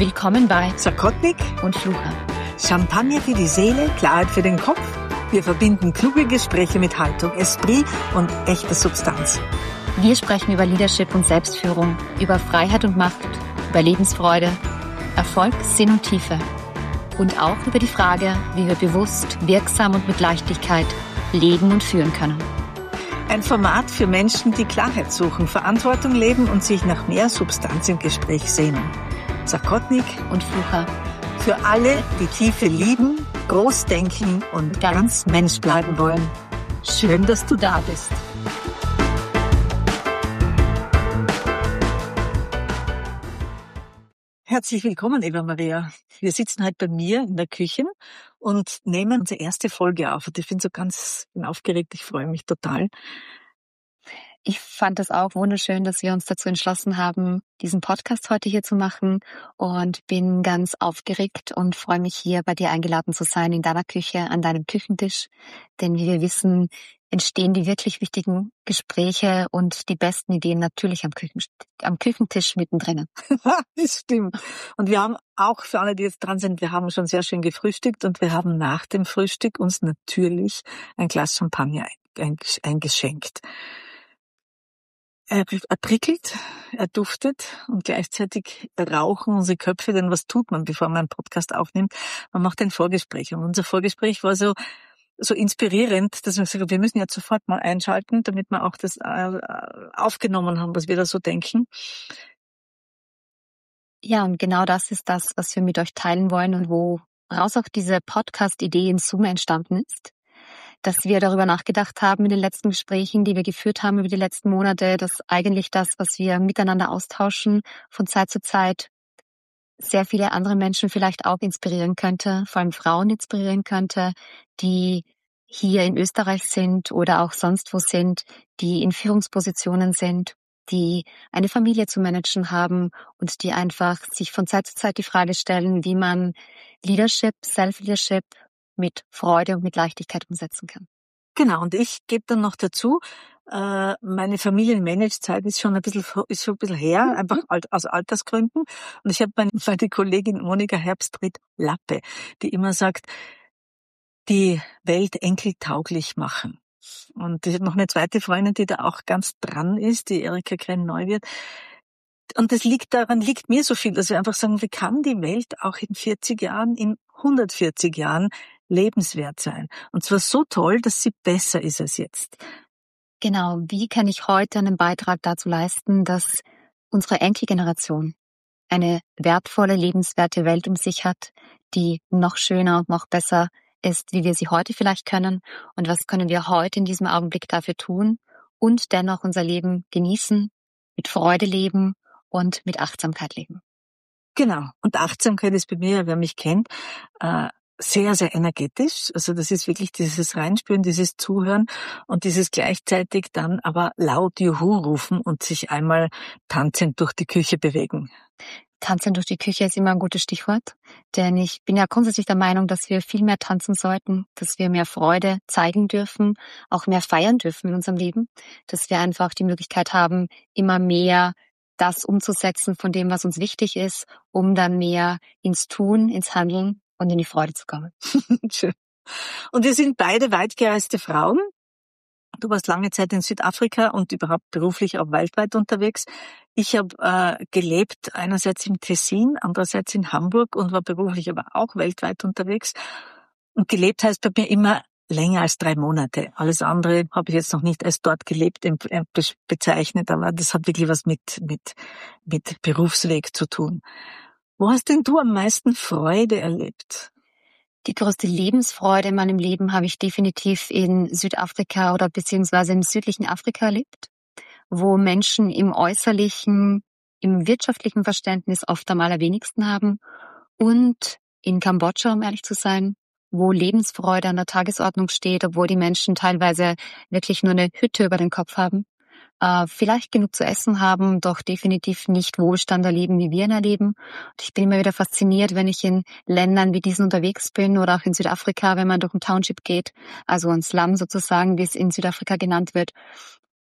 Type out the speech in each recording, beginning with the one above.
Willkommen bei Zakotnik und Flucher. Champagner für die Seele, Klarheit für den Kopf. Wir verbinden kluge Gespräche mit Haltung, Esprit und echter Substanz. Wir sprechen über Leadership und Selbstführung, über Freiheit und Macht, über Lebensfreude, Erfolg, Sinn und Tiefe. Und auch über die Frage, wie wir bewusst, wirksam und mit Leichtigkeit leben und führen können. Ein Format für Menschen, die Klarheit suchen, Verantwortung leben und sich nach mehr Substanz im Gespräch sehnen. Zakotnik und Flucher. Für alle, die Tiefe lieben, groß denken und ganz Mensch bleiben wollen. Schön, dass du da bist. Herzlich willkommen, Eva Maria. Wir sitzen heute bei mir in der Küche und nehmen unsere erste Folge auf. Und ich bin aufgeregt, ich freue mich total. Ich fand es auch wunderschön, dass wir uns dazu entschlossen haben, diesen Podcast heute hier zu machen und bin ganz aufgeregt und freue mich, hier bei dir eingeladen zu sein, in deiner Küche, an deinem Küchentisch. Denn wie wir wissen, entstehen die wirklich wichtigen Gespräche und die besten Ideen natürlich am Küchentisch mittendrin. Das stimmt. Und wir haben auch, für alle, die jetzt dran sind, wir haben schon sehr schön gefrühstückt und wir haben nach dem Frühstück uns natürlich ein Glas Champagner eingeschenkt. Er prickelt, er duftet und gleichzeitig rauchen unsere Köpfe, denn was tut man, bevor man einen Podcast aufnimmt? Man macht ein Vorgespräch und unser Vorgespräch war so inspirierend, dass wir gesagt haben, wir müssen jetzt sofort mal einschalten, damit wir auch das aufgenommen haben, was wir da so denken. Ja, und genau das ist das, was wir mit euch teilen wollen und woraus auch diese Podcast-Idee in Summe entstanden ist. Dass wir darüber nachgedacht haben in den letzten Gesprächen, die wir geführt haben über die letzten Monate, dass eigentlich das, was wir miteinander austauschen, von Zeit zu Zeit sehr viele andere Menschen vielleicht auch inspirieren könnte, vor allem Frauen inspirieren könnte, die hier in Österreich sind oder auch sonst wo sind, die in Führungspositionen sind, die eine Familie zu managen haben und die einfach sich von Zeit zu Zeit die Frage stellen, wie man Leadership, Self-Leadership mit Freude und mit Leichtigkeit umsetzen kann. Genau, und ich gebe dann noch dazu, meine Familienmanagezeit ist schon ein bisschen her, einfach aus Altersgründen. Und ich habe meine Kollegin Monika Herbstritt-Lappe, die immer sagt, die Welt enkeltauglich machen. Und ich habe noch eine zweite Freundin, die da auch ganz dran ist, die Erika Krenn-Neuwirth. Und das liegt mir so viel, dass wir einfach sagen, wie kann die Welt auch in 40 Jahren, in 140 Jahren lebenswert sein? Und zwar so toll, dass sie besser ist als jetzt. Genau, wie kann ich heute einen Beitrag dazu leisten, dass unsere Enkelgeneration eine wertvolle, lebenswerte Welt um sich hat, die noch schöner und noch besser ist, wie wir sie heute vielleicht können? Und was können wir heute in diesem Augenblick dafür tun und dennoch unser Leben genießen, mit Freude leben und mit Achtsamkeit leben? Genau. Und Achtsamkeit ist bei mir, wer mich kennt, sehr, sehr energetisch. Also das ist wirklich dieses Reinspüren, dieses Zuhören und dieses gleichzeitig dann aber laut Juhu rufen und sich einmal tanzend durch die Küche bewegen. Tanzen durch die Küche ist immer ein gutes Stichwort, denn ich bin ja grundsätzlich der Meinung, dass wir viel mehr tanzen sollten, dass wir mehr Freude zeigen dürfen, auch mehr feiern dürfen in unserem Leben, dass wir einfach die Möglichkeit haben, immer mehr das umzusetzen von dem, was uns wichtig ist, um dann mehr ins Tun, ins Handeln und in die Freude zu kommen. Schön. Und wir sind beide weitgereiste Frauen. Du warst lange Zeit in Südafrika und überhaupt beruflich auch weltweit unterwegs. Ich habe gelebt, einerseits im Tessin, andererseits in Hamburg und war beruflich aber auch weltweit unterwegs. Und gelebt heißt bei mir immer länger als 3 Monate. Alles andere habe ich jetzt noch nicht als dort gelebt bezeichnet, aber das hat wirklich was mit Berufsweg zu tun. Wo hast denn du am meisten Freude erlebt? Die größte Lebensfreude in meinem Leben habe ich definitiv in Südafrika oder beziehungsweise im südlichen Afrika erlebt, wo Menschen im äußerlichen, im wirtschaftlichen Verständnis oft am allerwenigsten haben, und in Kambodscha, um ehrlich zu sein, wo Lebensfreude an der Tagesordnung steht, obwohl die Menschen teilweise wirklich nur eine Hütte über den Kopf haben, vielleicht genug zu essen haben, doch definitiv nicht Wohlstand erleben, wie wir ihn erleben. Und ich bin immer wieder fasziniert, wenn ich in Ländern wie diesen unterwegs bin oder auch in Südafrika, wenn man durch ein Township geht, also ein Slum sozusagen, wie es in Südafrika genannt wird,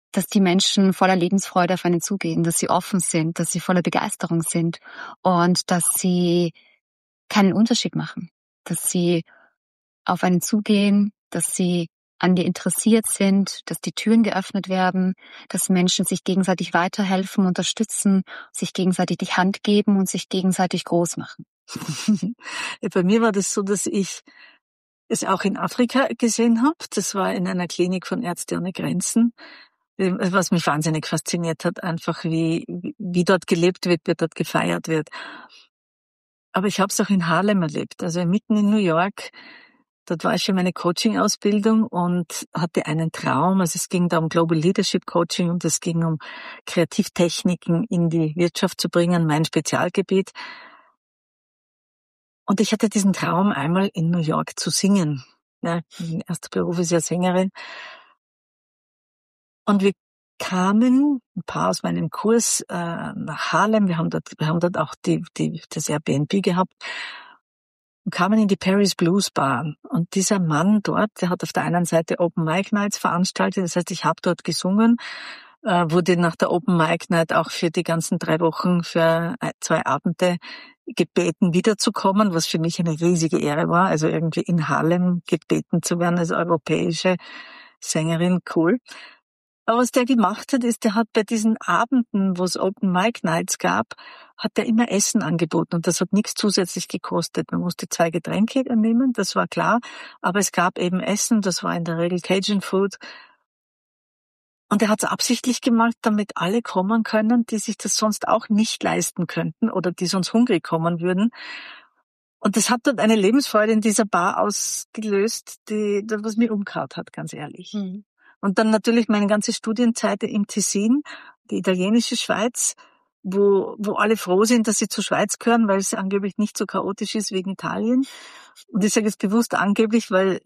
dass die Menschen voller Lebensfreude auf einen zugehen, dass sie offen sind, dass sie voller Begeisterung sind und dass sie keinen Unterschied machen, dass sie auf einen zugehen, dass sie an dir interessiert sind, dass die Türen geöffnet werden, dass Menschen sich gegenseitig weiterhelfen, unterstützen, sich gegenseitig die Hand geben und sich gegenseitig groß machen. Bei mir war das so, dass ich es auch in Afrika gesehen habe. Das war in einer Klinik von Ärzte ohne Grenzen. Was mich wahnsinnig fasziniert hat, einfach wie dort gelebt wird, wie dort gefeiert wird. Aber ich habe es auch in Harlem erlebt, also mitten in New York. Dort war ich für meine Coaching-Ausbildung und hatte einen Traum. Also es ging da um Global Leadership Coaching und es ging um Kreativtechniken in die Wirtschaft zu bringen, mein Spezialgebiet. Und ich hatte diesen Traum, einmal in New York zu singen. Ja, mein erster Beruf ist ja Sängerin. Und wir kamen, ein paar aus meinem Kurs, nach Harlem. Wir haben dort auch das Airbnb gehabt. Und kamen in die Paris Blues Bar. Und dieser Mann dort, der hat auf der einen Seite Open Mic Nights veranstaltet. Das heißt, ich habe dort gesungen, wurde nach der Open Mic Night auch für die ganzen 3 Wochen für 2 Abende gebeten, wiederzukommen, was für mich eine riesige Ehre war. Also irgendwie in Harlem gebeten zu werden als europäische Sängerin, cool. Aber was der gemacht hat, ist, der hat bei diesen Abenden, wo es Open Mic Nights gab, hat er immer Essen angeboten und das hat nichts zusätzlich gekostet. Man musste 2 Getränke nehmen, das war klar, aber es gab eben Essen, das war in der Regel Cajun Food. Und er hat es absichtlich gemacht, damit alle kommen können, die sich das sonst auch nicht leisten könnten oder die sonst hungrig kommen würden. Und das hat dort eine Lebensfreude in dieser Bar ausgelöst, was mir umgehauen hat, ganz ehrlich. Mhm. Und dann natürlich meine ganze Studienzeit im Tessin, die italienische Schweiz, wo alle froh sind, dass sie zur Schweiz gehören, weil es angeblich nicht so chaotisch ist wegen Italien. Und ich sage jetzt bewusst angeblich, weil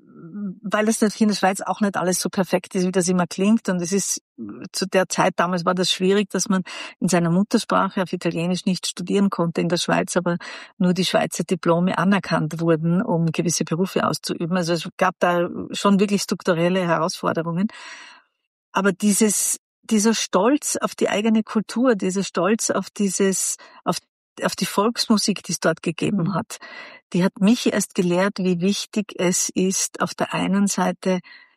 es natürlich in der Schweiz auch nicht alles so perfekt ist, wie das immer klingt. Und es ist zu der Zeit damals war das schwierig, dass man in seiner Muttersprache auf Italienisch nicht studieren konnte in der Schweiz, aber nur die Schweizer Diplome anerkannt wurden, um gewisse Berufe auszuüben. Also es gab da schon wirklich strukturelle Herausforderungen. Aber dieser Stolz auf die eigene Kultur, dieser Stolz auf die Volksmusik, die es dort gegeben hat, die hat mich erst gelehrt, wie wichtig es ist, auf der einen Seite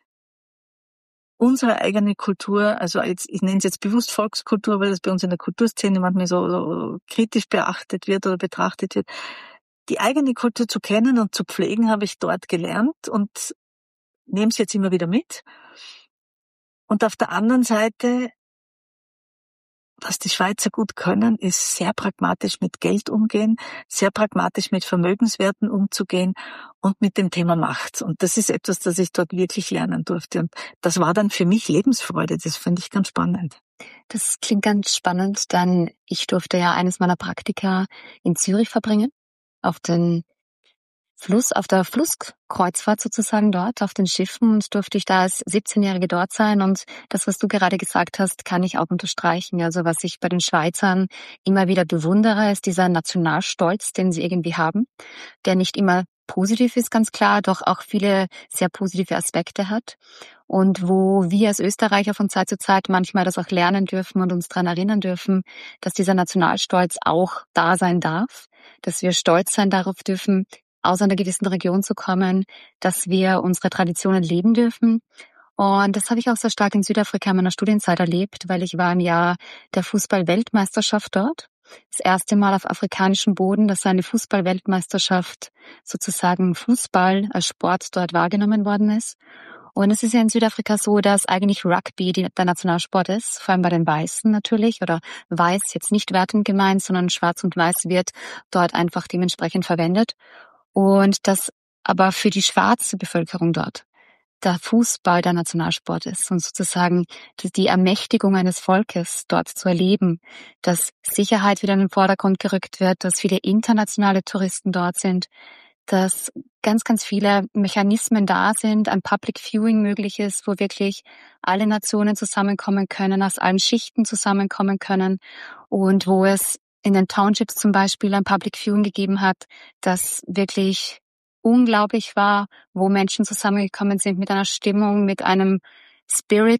unsere eigene Kultur, also ich nenne es jetzt bewusst Volkskultur, weil das bei uns in der Kulturszene manchmal so kritisch beachtet wird oder betrachtet wird. Die eigene Kultur zu kennen und zu pflegen, habe ich dort gelernt und nehme es jetzt immer wieder mit. Und auf der anderen Seite, was die Schweizer gut können, ist sehr pragmatisch mit Geld umgehen, sehr pragmatisch mit Vermögenswerten umzugehen und mit dem Thema Macht. Und das ist etwas, das ich dort wirklich lernen durfte. Und das war dann für mich Lebensfreude. Das fand ich ganz spannend. Das klingt ganz spannend, denn ich durfte ja eines meiner Praktika in Zürich verbringen, auf der Flusskreuzfahrt sozusagen dort, auf den Schiffen, und durfte ich da als 17-Jährige dort sein. Und das, was du gerade gesagt hast, kann ich auch unterstreichen. Also was ich bei den Schweizern immer wieder bewundere, ist dieser Nationalstolz, den sie irgendwie haben, der nicht immer positiv ist, ganz klar, doch auch viele sehr positive Aspekte hat. Und wo wir als Österreicher von Zeit zu Zeit manchmal das auch lernen dürfen und uns daran erinnern dürfen, dass dieser Nationalstolz auch da sein darf, dass wir stolz sein darauf dürfen, aus einer gewissen Region zu kommen, dass wir unsere Traditionen leben dürfen. Und das habe ich auch sehr stark in Südafrika in meiner Studienzeit erlebt, weil ich war im Jahr der Fußball-Weltmeisterschaft dort. Das erste Mal auf afrikanischem Boden, dass eine Fußball-Weltmeisterschaft, sozusagen Fußball als Sport dort wahrgenommen worden ist. Und es ist ja in Südafrika so, dass eigentlich Rugby der Nationalsport ist, vor allem bei den Weißen natürlich, oder Weiß jetzt nicht wertend gemeint, sondern Schwarz und Weiß wird dort einfach dementsprechend verwendet. Und dass aber für die schwarze Bevölkerung dort der Fußball der Nationalsport ist und sozusagen die Ermächtigung eines Volkes dort zu erleben, dass Sicherheit wieder in den Vordergrund gerückt wird, dass viele internationale Touristen dort sind, dass ganz, ganz viele Mechanismen da sind, ein Public Viewing möglich ist, wo wirklich alle Nationen zusammenkommen können, aus allen Schichten zusammenkommen können und wo es in den Townships zum Beispiel ein Public Viewing gegeben hat, das wirklich unglaublich war, wo Menschen zusammengekommen sind mit einer Stimmung, mit einem Spirit,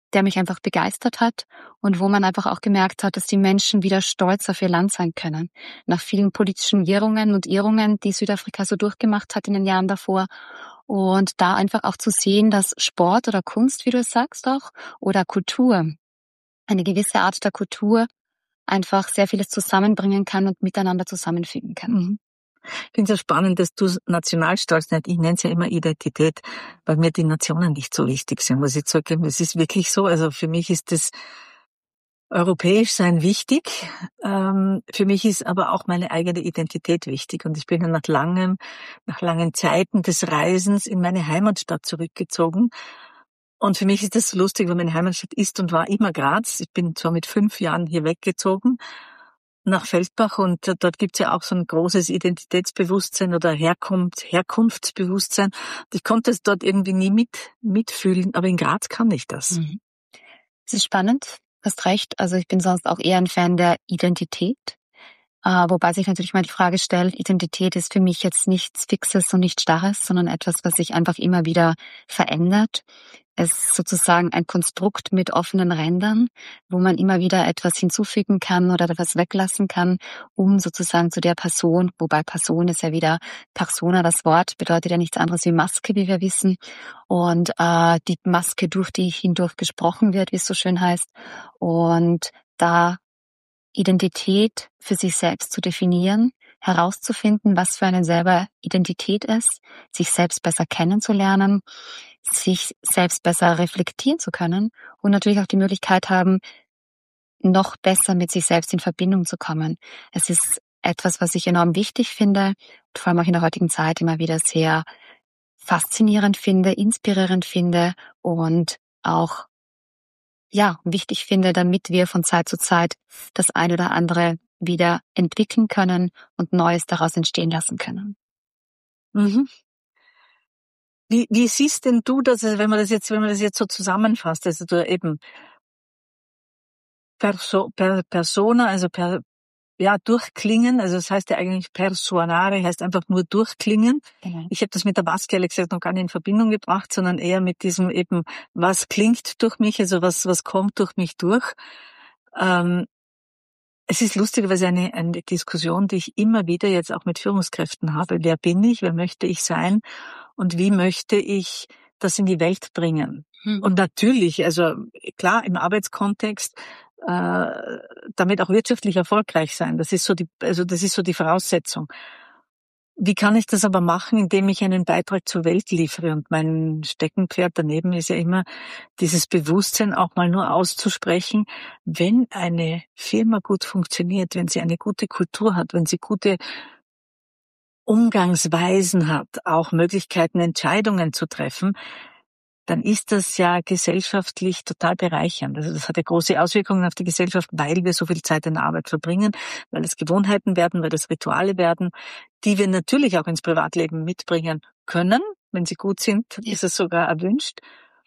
der mich einfach begeistert hat und wo man einfach auch gemerkt hat, dass die Menschen wieder stolz auf ihr Land sein können. Nach vielen politischen Wirrungen und Irrungen, die Südafrika so durchgemacht hat in den Jahren davor. Und da einfach auch zu sehen, dass Sport oder Kunst, wie du es sagst auch, oder Kultur, eine gewisse Art der Kultur einfach sehr vieles zusammenbringen kann und miteinander zusammenfügen kann. Mhm. Ich finde es ja spannend, dass du Nationalstolz nennst. Ich nenne es ja immer Identität, weil mir die Nationen nicht so wichtig sind, muss ich zugeben. Es ist wirklich so. Also für mich ist das europäisch sein wichtig. Für mich ist aber auch meine eigene Identität wichtig. Und ich bin ja nach langen Zeiten des Reisens in meine Heimatstadt zurückgezogen. Und für mich ist das lustig, weil meine Heimatstadt ist und war immer Graz. Ich bin zwar mit 5 Jahren hier weggezogen nach Feldbach und dort gibt's ja auch so ein großes Identitätsbewusstsein oder Herkunftsbewusstsein. Und ich konnte es dort irgendwie nie mitfühlen, aber in Graz kann ich das. Mhm. Es ist spannend, hast recht. Also ich bin sonst auch eher ein Fan der Identität. Wobei sich natürlich mal die Frage stellt, Identität ist für mich jetzt nichts Fixes und nichts Starres, sondern etwas, was sich einfach immer wieder verändert. Es ist sozusagen ein Konstrukt mit offenen Rändern, wo man immer wieder etwas hinzufügen kann oder etwas weglassen kann, um sozusagen zu der Person, wobei Person ist ja wieder Persona, das Wort bedeutet ja nichts anderes wie Maske, wie wir wissen. Und die Maske, durch die hindurch gesprochen wird, wie es so schön heißt. Und da Identität für sich selbst zu definieren, herauszufinden, was für eine selber Identität ist, sich selbst besser kennenzulernen, sich selbst besser reflektieren zu können und natürlich auch die Möglichkeit haben, noch besser mit sich selbst in Verbindung zu kommen. Es ist etwas, was ich enorm wichtig finde und vor allem auch in der heutigen Zeit immer wieder sehr faszinierend finde, inspirierend finde und auch wichtig finde, damit wir von Zeit zu Zeit das eine oder andere wieder entwickeln können und Neues daraus entstehen lassen können. Mhm. Wie siehst denn du das, also wenn man das jetzt so zusammenfasst, also du eben Persona, also durchklingen, also das heißt ja eigentlich persuanare, heißt einfach nur durchklingen. Genau. Ich habe das mit der Maske ehrlich gesagt noch gar nicht in Verbindung gebracht, sondern eher mit diesem eben, was klingt durch mich, also was kommt durch mich durch. Es ist lustigerweise eine Diskussion, die ich immer wieder jetzt auch mit Führungskräften habe. Wer bin ich? Wer möchte ich sein? Und wie möchte ich das in die Welt bringen? Und natürlich, also klar, im Arbeitskontext, damit auch wirtschaftlich erfolgreich sein. Das ist so die Voraussetzung. Wie kann ich das aber machen, indem ich einen Beitrag zur Welt liefere? Und mein Steckenpferd daneben ist ja immer dieses Bewusstsein auch mal nur auszusprechen, wenn eine Firma gut funktioniert, wenn sie eine gute Kultur hat, wenn sie gute Umgangsweisen hat, auch Möglichkeiten, Entscheidungen zu treffen, dann ist das ja gesellschaftlich total bereichernd. Also das hat ja große Auswirkungen auf die Gesellschaft, weil wir so viel Zeit in der Arbeit verbringen, weil es Gewohnheiten werden, weil es Rituale werden, die wir natürlich auch ins Privatleben mitbringen können. Wenn sie gut sind, ist es sogar erwünscht.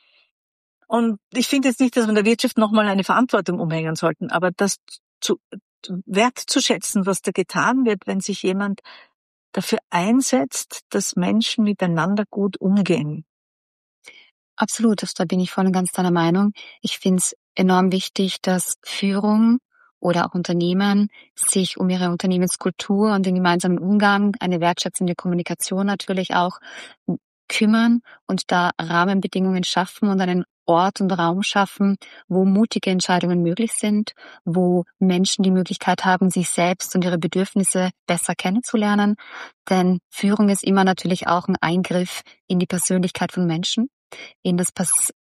Und ich finde jetzt nicht, dass wir der Wirtschaft nochmal eine Verantwortung umhängen sollten, aber das wertzuschätzen, was da getan wird, wenn sich jemand dafür einsetzt, dass Menschen miteinander gut umgehen. Absolut, da bin ich voll und ganz deiner Meinung. Ich finde es enorm wichtig, dass Führung oder auch Unternehmen sich um ihre Unternehmenskultur und den gemeinsamen Umgang, eine wertschätzende Kommunikation natürlich auch kümmern und da Rahmenbedingungen schaffen und einen Ort und Raum schaffen, wo mutige Entscheidungen möglich sind, wo Menschen die Möglichkeit haben, sich selbst und ihre Bedürfnisse besser kennenzulernen. Denn Führung ist immer natürlich auch ein Eingriff in die Persönlichkeit von Menschen, in das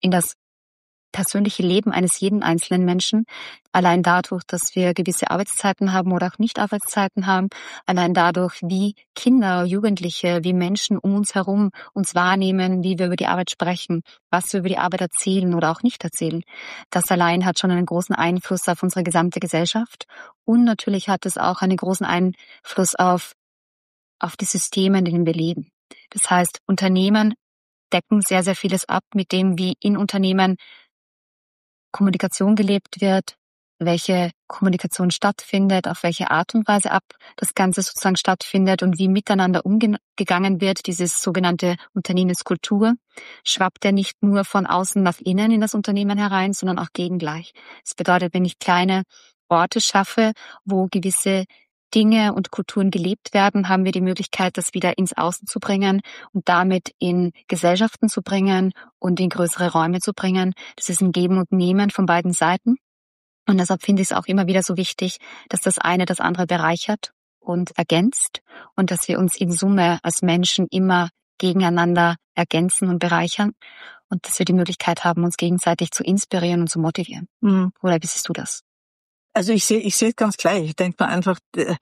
persönliche Leben eines jeden einzelnen Menschen. Allein dadurch, dass wir gewisse Arbeitszeiten haben oder auch Nicht-Arbeitszeiten haben. Allein dadurch, wie Kinder, Jugendliche, wie Menschen um uns herum uns wahrnehmen, wie wir über die Arbeit sprechen, was wir über die Arbeit erzählen oder auch nicht erzählen. Das allein hat schon einen großen Einfluss auf unsere gesamte Gesellschaft. Und natürlich hat es auch einen großen Einfluss auf die Systeme, in denen wir leben. Das heißt, Unternehmen decken sehr, sehr vieles ab mit dem, wie in Unternehmen Kommunikation gelebt wird, welche Kommunikation stattfindet, auf welche Art und Weise das Ganze sozusagen stattfindet und wie miteinander umgegangen wird, dieses sogenannte Unternehmenskultur, schwappt ja nicht nur von außen nach innen in das Unternehmen herein, sondern auch gegengleich. Das bedeutet, wenn ich kleine Orte schaffe, wo gewisse Dinge und Kulturen gelebt werden, haben wir die Möglichkeit, das wieder ins Außen zu bringen und damit in Gesellschaften zu bringen und in größere Räume zu bringen. Das ist ein Geben und Nehmen von beiden Seiten. Und deshalb finde ich es auch immer wieder so wichtig, dass das eine das andere bereichert und ergänzt und dass wir uns in Summe als Menschen immer gegeneinander ergänzen und bereichern und dass wir die Möglichkeit haben, uns gegenseitig zu inspirieren und zu motivieren. Oder wie siehst du das? Also ich sehe es ganz gleich. Ich denke mir einfach,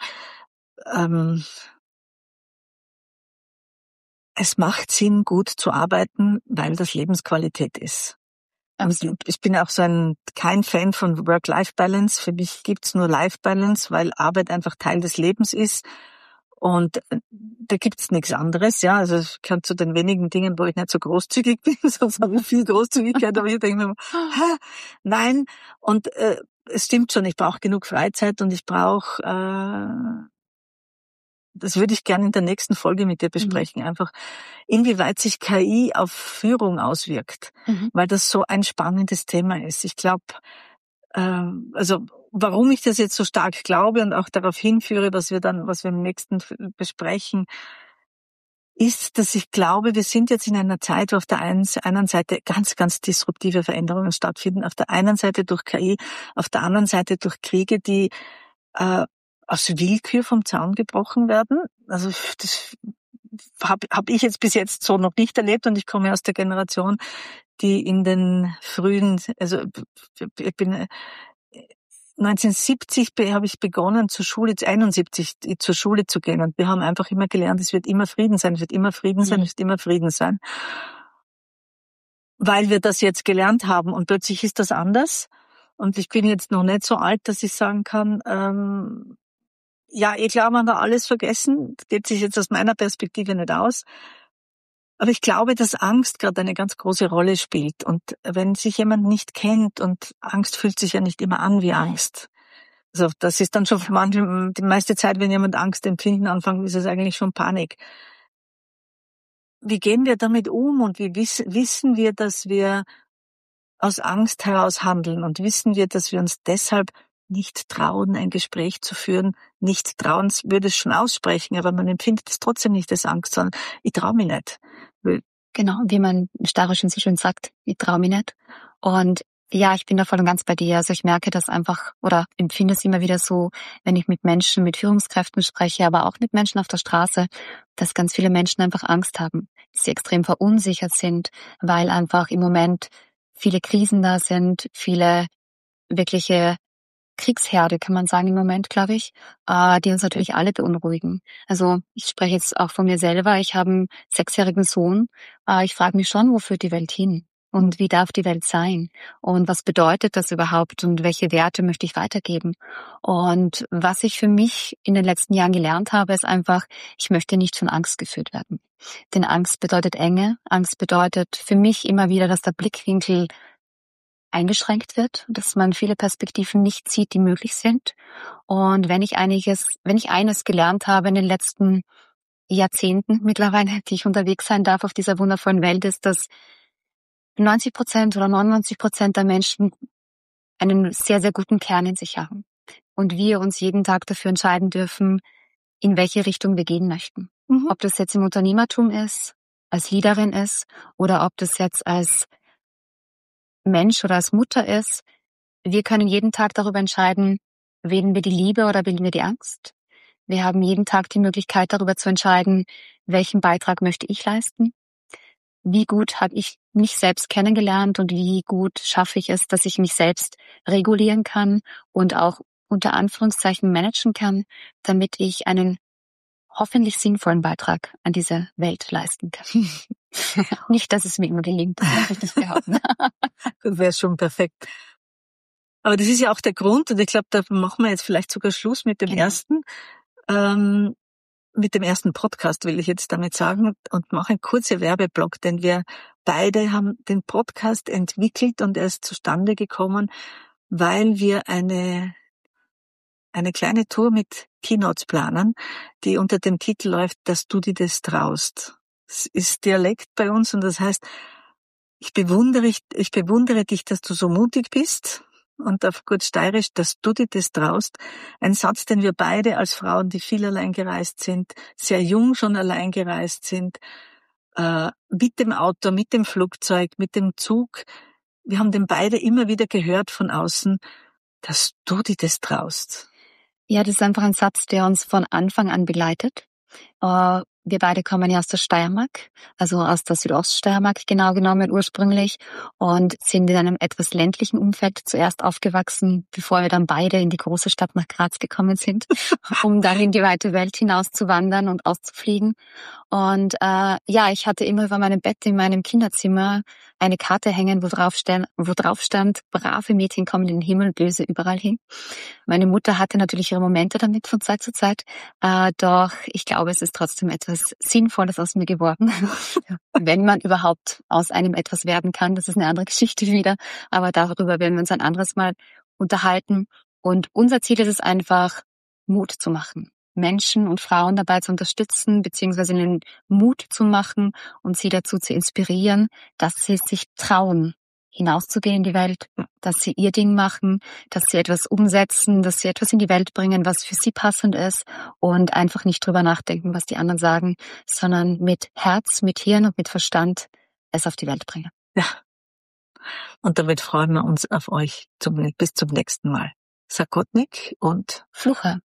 es macht Sinn, gut zu arbeiten, weil das Lebensqualität ist. Absolut. Ich bin auch kein Fan von Work-Life-Balance. Für mich gibt's nur Life-Balance, weil Arbeit einfach Teil des Lebens ist. Und da gibt's nichts anderes, ja. Also ich kann zu den wenigen Dingen, wo ich nicht so großzügig bin, sonst habe ich viel Großzügigkeit, aber ich denke mir, nein. Und es stimmt schon, ich brauche genug Freizeit und ich brauche, das würde ich gerne in der nächsten Folge mit dir besprechen, einfach inwieweit sich KI auf Führung auswirkt, weil das so ein spannendes Thema ist. Ich glaube, also warum ich das jetzt so stark glaube und auch darauf hinführe, was wir im nächsten besprechen, ist, dass ich glaube, wir sind jetzt in einer Zeit, wo auf der einen Seite ganz, ganz disruptive Veränderungen stattfinden, auf der einen Seite durch KI, auf der anderen Seite durch Kriege, die aus Willkür vom Zaun gebrochen werden. Also das hab ich jetzt bis jetzt so noch nicht erlebt und ich komme aus der Generation, die in den frühen, also ich bin 1970 habe ich begonnen, 71 zur Schule zu gehen und wir haben einfach immer gelernt, es wird immer Frieden sein, es wird immer Frieden sein, es wird immer Frieden sein. Weil wir das jetzt gelernt haben und plötzlich ist das anders und ich bin jetzt noch nicht so alt, dass ich sagen kann, ja, ich glaube, man hat alles vergessen. Das geht sich jetzt aus meiner Perspektive nicht aus. Aber ich glaube, dass Angst gerade eine ganz große Rolle spielt. Und wenn sich jemand nicht kennt und Angst fühlt sich ja nicht immer an wie Angst. Also das ist dann schon die meiste Zeit, wenn jemand Angst empfinden anfängt, ist es eigentlich schon Panik. Wie gehen wir damit um und wie wissen wir, dass wir aus Angst heraus handeln und wissen wir, dass wir uns deshalb nicht trauen, ein Gespräch zu führen, nicht trauen, würde es schon aussprechen, aber man empfindet es trotzdem nicht als Angst, sondern ich traue mich nicht. Genau, wie man starisch so schön sagt, ich traue mich nicht. Und ja, ich bin da voll und ganz bei dir. Also ich merke das einfach oder empfinde es immer wieder so, wenn ich mit Menschen, mit Führungskräften spreche, aber auch mit Menschen auf der Straße, dass ganz viele Menschen einfach Angst haben, dass sie extrem verunsichert sind, weil einfach im Moment viele Krisen da sind, viele wirkliche Kriegsherde, kann man sagen im Moment, glaube ich, die uns natürlich alle beunruhigen. Also ich spreche jetzt auch von mir selber. Ich habe einen 6-jährigen Sohn. Ich frage mich schon, wo führt die Welt hin? Und wie darf die Welt sein? Und was bedeutet das überhaupt? Und welche Werte möchte ich weitergeben? Und was ich für mich in den letzten Jahren gelernt habe, ist einfach, ich möchte nicht von Angst geführt werden. Denn Angst bedeutet Enge. Angst bedeutet für mich immer wieder, dass der Blickwinkel eingeschränkt wird, dass man viele Perspektiven nicht sieht, die möglich sind. Und wenn ich eines gelernt habe in den letzten Jahrzehnten mittlerweile, die ich unterwegs sein darf auf dieser wundervollen Welt, ist, dass 90% oder 99% der Menschen einen sehr, sehr guten Kern in sich haben. Und wir uns jeden Tag dafür entscheiden dürfen, in welche Richtung wir gehen möchten. Ob das jetzt im Unternehmertum ist, als Leaderin ist oder ob das jetzt als Mensch oder als Mutter ist. Wir können jeden Tag darüber entscheiden, wählen wir die Liebe oder wählen wir die Angst. Wir haben jeden Tag die Möglichkeit, darüber zu entscheiden, welchen Beitrag möchte ich leisten. Wie gut habe ich mich selbst kennengelernt und wie gut schaffe ich es, dass ich mich selbst regulieren kann und auch unter Anführungszeichen managen kann, damit ich einen hoffentlich sinnvollen Beitrag an diese Welt leisten kann. Nicht, dass es mir immer gelingt, das möchte ich nicht behaupten. Das wäre schon perfekt. Aber das ist ja auch der Grund, und ich glaube, da machen wir jetzt vielleicht sogar Schluss mit dem ersten Podcast, will ich jetzt damit sagen, und mache einen kurzen Werbeblock, denn wir beide haben den Podcast entwickelt und er ist zustande gekommen, weil wir eine kleine Tour mit Keynotes planen, die unter dem Titel läuft, dass du dir das traust. Das ist Dialekt bei uns und das heißt, ich bewundere dich, dass du so mutig bist und auf gut Steirisch, dass du dir das traust. Ein Satz, den wir beide als Frauen, die viel allein gereist sind, sehr jung schon allein gereist sind, mit dem Auto, mit dem Flugzeug, mit dem Zug. Wir haben den beide immer wieder gehört von außen, dass du dir das traust. Ja, das ist einfach ein Satz, der uns von Anfang an begleitet. Wir beide kommen ja aus der Steiermark, also aus der Südoststeiermark genau genommen ursprünglich und sind in einem etwas ländlichen Umfeld zuerst aufgewachsen, bevor wir dann beide in die große Stadt nach Graz gekommen sind, um dann in die weite Welt hinaus zu wandern und auszufliegen. Und ich hatte immer über meinem Bett in meinem Kinderzimmer eine Karte hängen, wo drauf stand, brave Mädchen kommen in den Himmel, böse überall hin. Meine Mutter hatte natürlich ihre Momente damit von Zeit zu Zeit, doch ich glaube, es ist trotzdem etwas Sinnvolles aus mir geworden. Wenn man überhaupt aus einem etwas werden kann, das ist eine andere Geschichte wieder, aber darüber werden wir uns ein anderes Mal unterhalten. Und unser Ziel ist es einfach, Mut zu machen. Menschen und Frauen dabei zu unterstützen, beziehungsweise ihnen Mut zu machen und sie dazu zu inspirieren, dass sie sich trauen, hinauszugehen in die Welt, dass sie ihr Ding machen, dass sie etwas umsetzen, dass sie etwas in die Welt bringen, was für sie passend ist und einfach nicht drüber nachdenken, was die anderen sagen, sondern mit Herz, mit Hirn und mit Verstand es auf die Welt bringen. Ja. Und damit freuen wir uns auf euch bis zum nächsten Mal. Sakotnik und Flucher.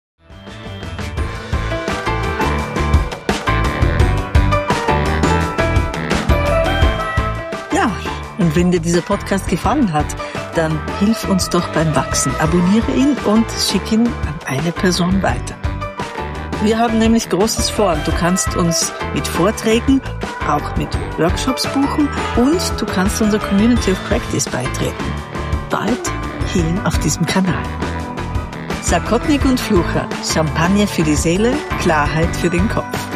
Ja, und wenn dir dieser Podcast gefallen hat, dann hilf uns doch beim Wachsen. Abonniere ihn und schick ihn an eine Person weiter. Wir haben nämlich Großes vor und du kannst uns mit Vorträgen, auch mit Workshops buchen und du kannst unserer Community of Practice beitreten. Bald hier auf diesem Kanal. Sakotnik und Flucher, Champagner für die Seele, Klarheit für den Kopf.